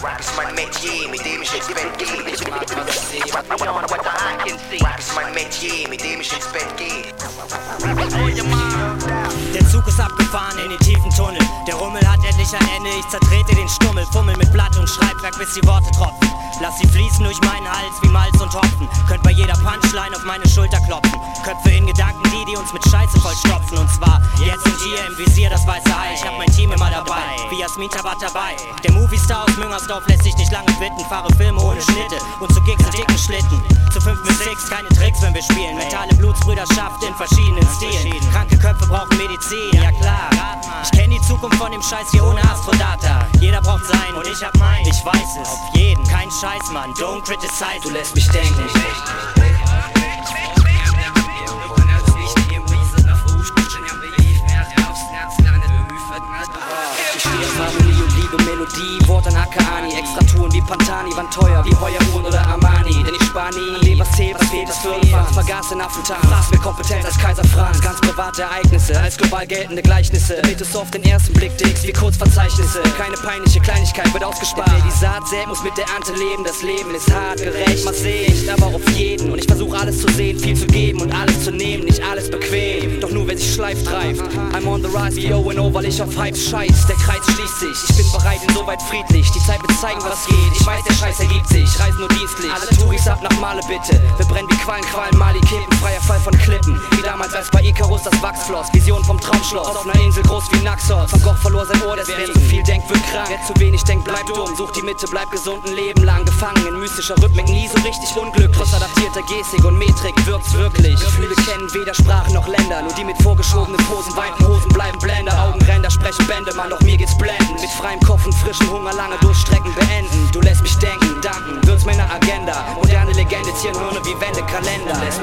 Rap ist mein Metier, mit dem ich ins Bett gehe. Ich mag, was ich sehe, was beyond what the eye can see. Rap ist mein Metier, mit dem ich ins Bett gehe. Der Zug ist abgefahren in den tiefen Tunnel. Der Rummel hat endlich ein Ende, ich zertrete den Stummel. Fummel mit Blatt und Schreibwerk, bis die Worte tropfen. Lass sie fließen durch meinen Hals wie Malz und Hopfen. Könnt bei jeder Punchline auf meine Schulter klopfen. Köpfe in Gedanken, die uns mit Scheiße vollstopfen. Und zwar jetzt und hier im Visier das weiße Ei. Ich hab mein Team immer dabei, wie Jasmin Tabat dabei. Der Movie-Star aus Müngersdorf lässt sich nicht lange bitten. Fahre Filme ohne Schnitte und zu Gigs in dicken Schlitten. Zu 5 bis 6, keine Tricks, wenn wir spielen. Mentale Blutsbrüderschaft in verschiedenen Stilen. Kranke Köpfe brauchen Medizin, ja klar. Ich kenn die Zukunft von dem Scheiß hier ohne Astrodata. Jeder braucht sein und ich hab mein. Ich weiß es, auf jeden, kein Scheiß, Mann, don't criticize. Du lässt mich denken. Harmonie und Liebe, Melodie, Wort an Akaani. Extra Touren wie Pantani, waren teuer wie Heuer-Uhren oder Armani. Denn ich spar nie an dem, was zählt, was fehlt, das Firmenfahren. Vergaß den Affentan, fraß mir Kompetenz als Kaiser Franz. Ganz private Ereignisse, als global geltende Gleichnisse. Damit es auf den ersten Blick dickst wie Kurzverzeichnisse. Keine peinliche Kleinigkeit wird ausgespart. Wer die Saat sät, muss mit der Ernte leben. Das Leben ist hart, gerecht, man seht, aber auf jeden. Und ich versuche alles zu sehen, viel zu geben und alles zu nehmen. Nicht alles bequem, doch nur wer sich schleift, treibt. I'm on the rise wie O&O, weil ich auf Hype scheiß. Der Kreis schließt sich, ich bin bereit, insoweit friedlich. Die Zeit wird zeigen, was geht. Ich weiß, der Scheiß ergibt sich, reisen nur dienstlich. Alle Touris ab nach Male bitte. Wir brennen wie Quallen, Mali kippen. Freier Fall von Klippen, wie damals als bei Icarus das Wachs floss. Vision vom Traumschloss, auf einer Insel groß wie Naxos. Van Gogh verlor sein Ohr, deswegen. Wer zu viel denkt, wird krank. Wer zu wenig denkt, bleibt dumm. Sucht die Mitte, bleibt gesund ein Leben lang. Gefangen in mystischer Rhythmik, nie so richtig unglücklich. Trotz adaptierter Gestik und Metrik wirkt's wirklich. Gefühle kennen weder Sprachen noch Länder. Nur die mit vorgeschobenen Posen, weiten Hosen bleiben Blender. Augenränder sprechen Bände, Mann, doch mir geht's blenden. Mit freiem Kopf und frischem Hunger lange Durchstrecken beenden. Du lässt mich denken, danken, wird's meiner Agenda. Moderne Legende zieren Hirne wie Wände, Kalender.